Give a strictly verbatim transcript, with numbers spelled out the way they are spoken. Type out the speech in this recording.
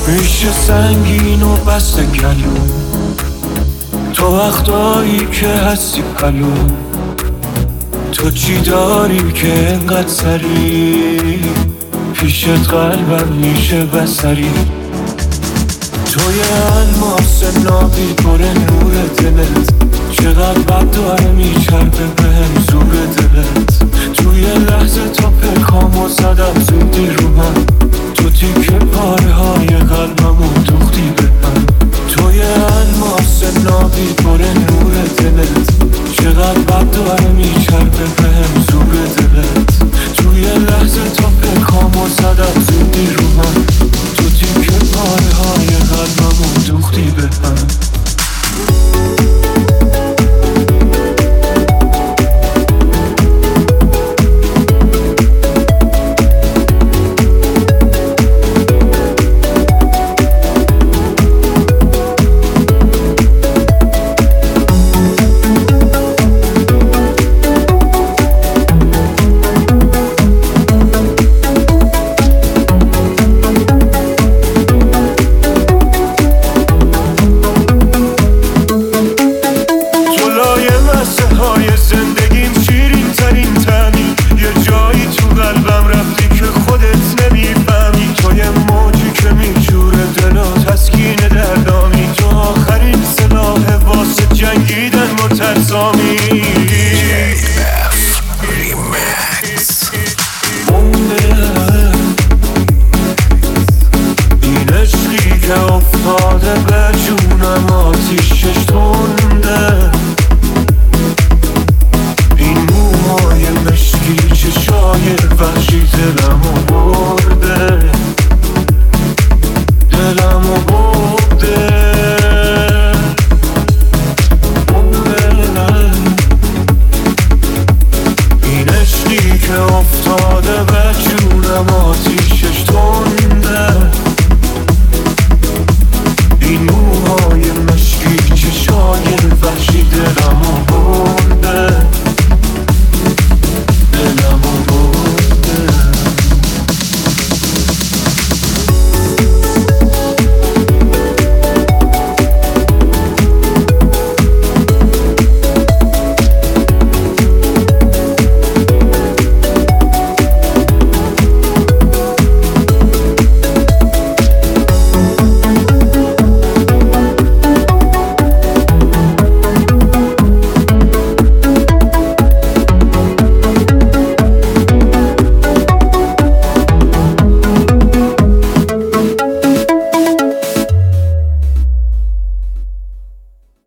میشه سنگین و بسته گلو، تو وقتایی که هستی پلو. تو چی داری که انقدر سری پیشت قلبم میشه بسری. توی الماس نابی پر نور دلت، چقدر بد داره میچربه بهم زور دلت. توی لحظه تا پکامو زدم زودی رو من، تو تیکه پاره های قلبمو دوختی به من. توی الماس نابی پر نور دلت، چقدر بد داره میچربه بهم زور دلت. توی لحظه تا پکامو زدم زودی رو من، تو تیکه پاره های قلبمو دوختی به من. این عشقی که افتاده به جونم آتیشش تو